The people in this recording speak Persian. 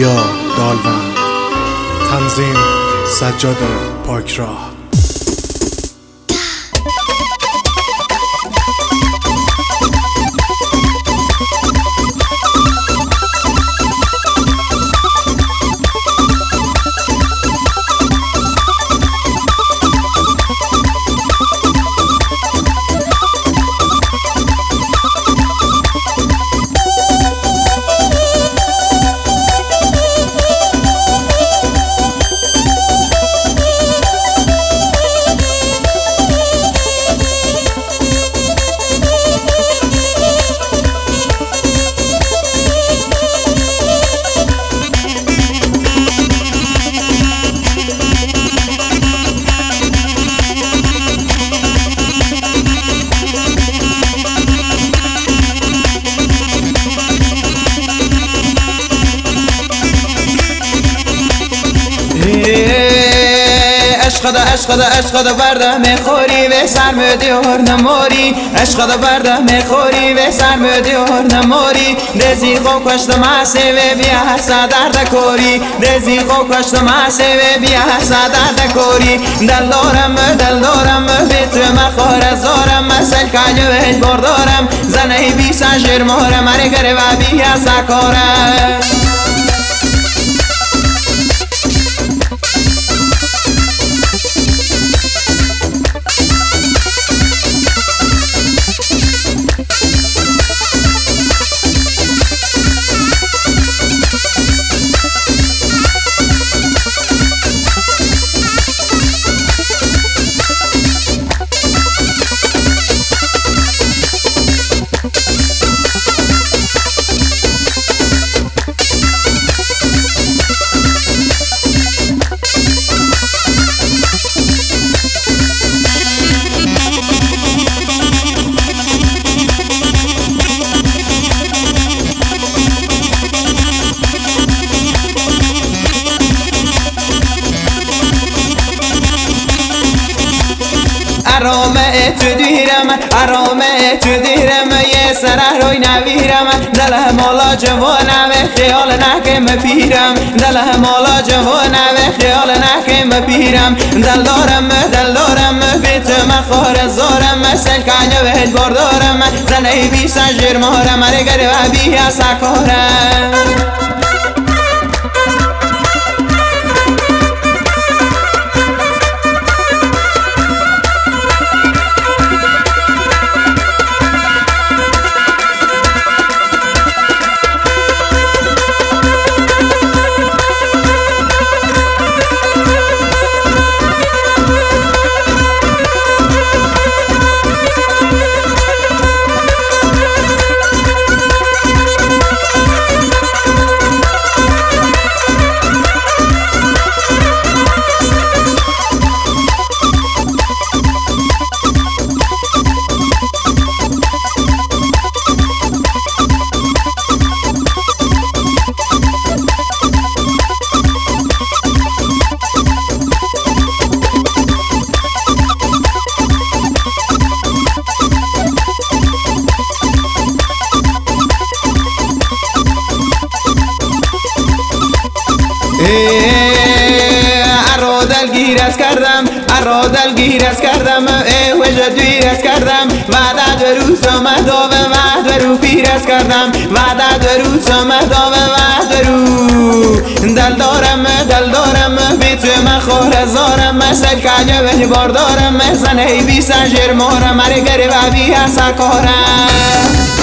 پوریا دالوند، تنظیم سجاد پاکراه. عشق برده میخوری و سرم دیار نماری، عشق برده میخوری و سرم دیار نماری. دزی خو کشت ماسه و بیا سادر کوری، دزی خو کشت ماسه و بیا سادر کوری. دلدارم بیت مخور زارم مسل کاجو هج بردارم زنه بی ساجر مهرم اره گره و بیا ساکارم. ارامه تو دیرم یه سره روی نویرم دل مالا جوانم خیال نکم پیرم دل مالا جوانم خیال نکم پیرم دلدارم بیت مخور زارم مسل کانو هج بردارم زنه بی سجر مهرم اره گره و بی سکارم. دلگیر از کردم وجه دویر از کردم وعده دروس آمد و وعده رو پیر از کردم وعده دروس آمد و وعده رو دلدارم بیت مخور زارم مسل کجا وجه باردارم زنه بی سجر مهرم اره گره و بی سکارم.